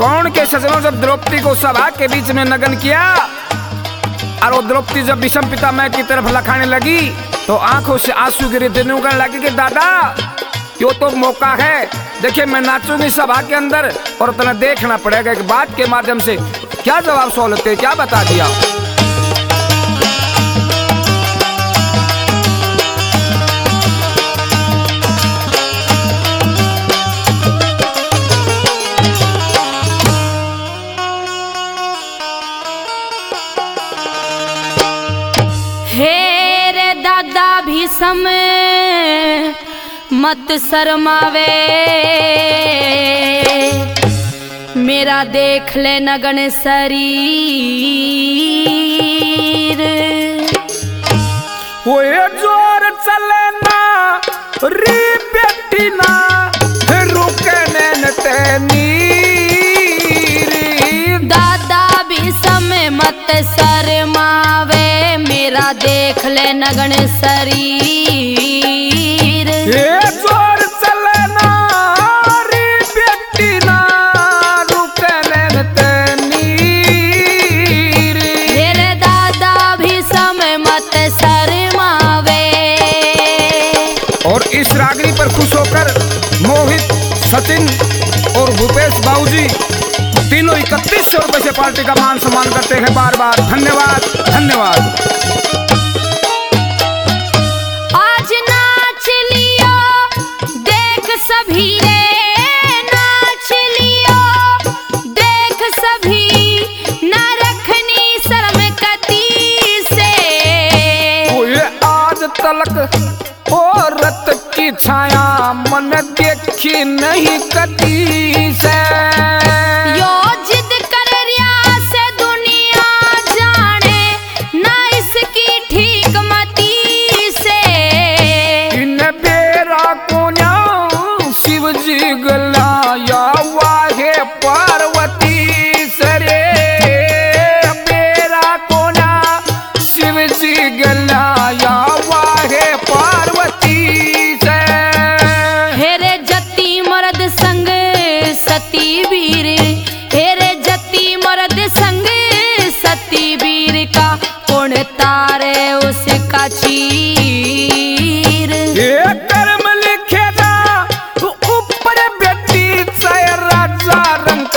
कौन के सजनों जब द्रौपदी को सभा के बीच में नग्न किया और वो द्रौपदी जब विषम पितामह की तरफ लखाने लगी तो आंखों से आंसू गिरे देने कहने लगी कि दादा यो तो मौका है, देखिए मैं नाचूंगी सभा के अंदर और तुम्हें देखना पड़ेगा एक बात के माध्यम से क्या जवाब सोलते क्या बता दिया। हे रे दादा भीषम मत शर्मावे, मेरा देख ले नग्न शरीर। वो जोर चले ना री बेटी ना रुकने न तेनीर। दादा भीषम मत शर्मावे, मेरा देख ले नग्न शरीर। ये जोर चले ना री बेटी ना रुकने न तेनीर। मेरे दादा भीषम मत शर्मावे। और इस रागनी पर खुश होकर मोहित, सचिन और भूपेश बाबूजी तीनों 3100 रुपए से पार्टी का मान सम्मान करते हैं। बार बार धन्यवाद धन्यवाद। आज नाच लियो देख सभी रे, नाच लियो देख सभी, ना रखनी शर्म कती से। वो ये आज तलक औरत की छाया मन देखी नहीं कती से। यो जिद कर रिया से दुनिया जाने, ना इसकी ठीक मती से। इन बेरा को शिव जी गलाया वाहे पार्वती सरे। बेरा को शिव जी गलाया वाहे पार्वती से। हेरे जति मर्द संग सती वीर, हेरे जति मर्द संग सती वीर का कौन तारे उसका चीर। ये कर्म लिखेगा तो ऊपर बेटी चाहे राजा रंग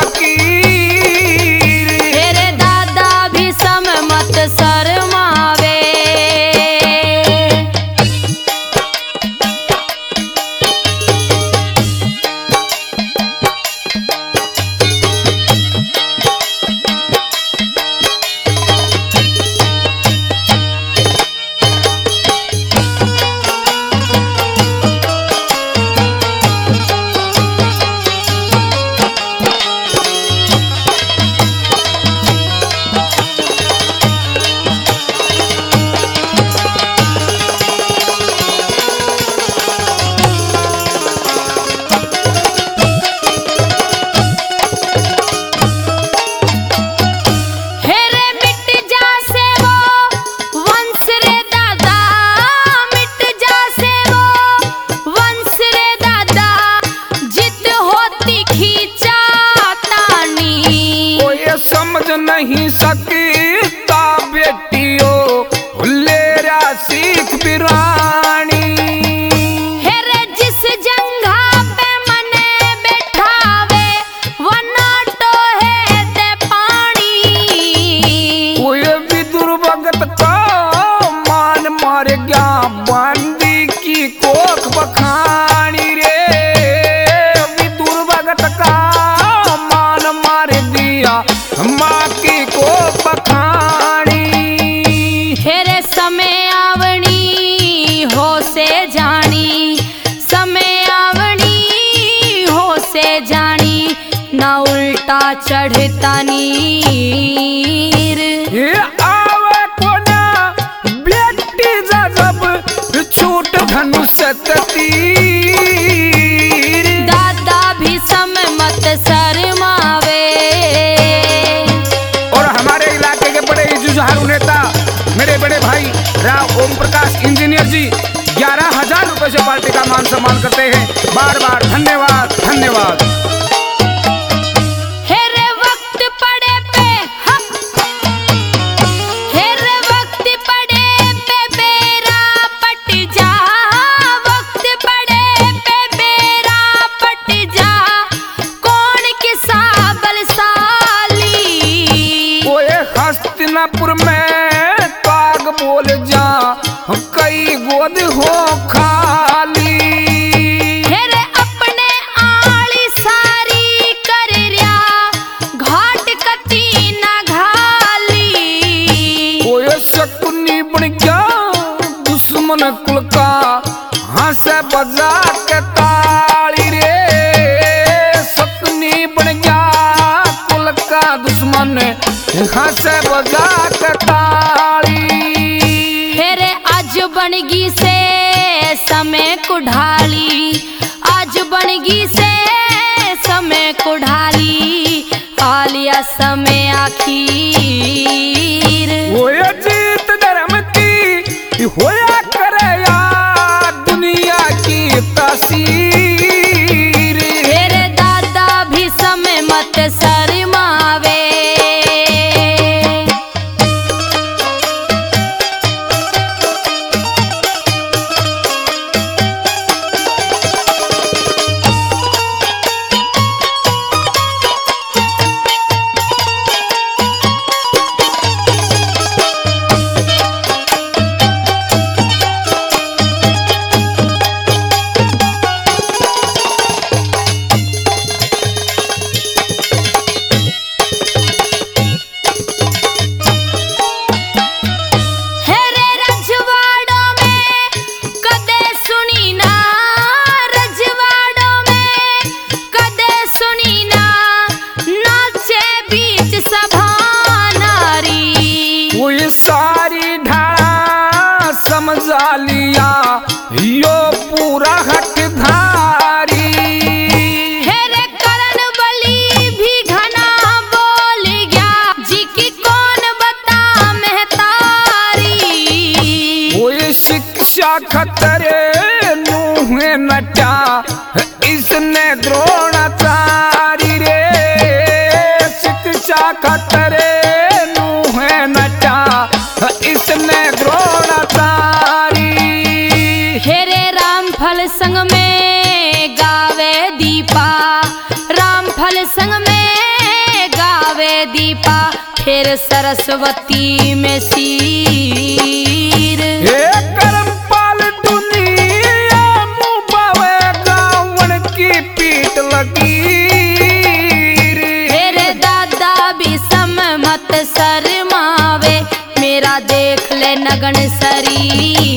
फकीर। हेरे दादा भीषम मत शर्मावे। हेरे मिट जासे वो वंश रे दादा, मिट जासे वो वंश रे दादा, जित होती खींचा तानी। वो ये समझ नहीं सकता बेटियों लेरा सीख बिरानी। हेरे जिस जंघा पे मने बैठावे, वो नाटो है दे पानी। वो ये विदुर भगत का मान मार गया बांदी की कोख बखानी रे। विदुर भगत का मान मार दिया माँ की कोख बखानी। हेरे समय आवणी हो से जानी, समय आवणी हो से जानी, ना उल्टा चढ़ता नीर। ये आवे कोना बेटी जब छूट धनुष तीर। दादा भीषम मत शर्मावे। और हमारे इलाके के बड़े जुझारू नेता मेरे बड़े भाई राव ओम प्रकाश इंजीनियर जी 11,000 रुपए से पार्टी का मान सम्मान करते हैं। बार बार धन्यवाद धन्यवाद। हंस बजा ताली। हेरे आज बनगी से समय कुढ़ाली, आज बनगी से समय कुढ़ाली, आलिया समय आखिर। होया जीत धर्म की होया करे यार दुनिया की तस्वीर। हेरे दादा भी समय मत शर्मावे। सारी ढाला समझा लिया यो पूरा हक धारी। हेरे करण बली भी घना बोल गया, जी की कौन बता महतारी। वो शिक्षा खतरे मुँह नटा इसने द्रोणाचारी रे। शिक्षा खतरे इसने द्रोणाचारी। हेरे रामफल संग में गावे दीपा, रामफल संग में गावे दीपा, फिर सरस्वती में सीर। हे करमपाल दुनिया मुबावे गावन की पीठ लगी। हेरे दादा भी सम मत शर्मावे, मेरा देख ले नगन शरीर।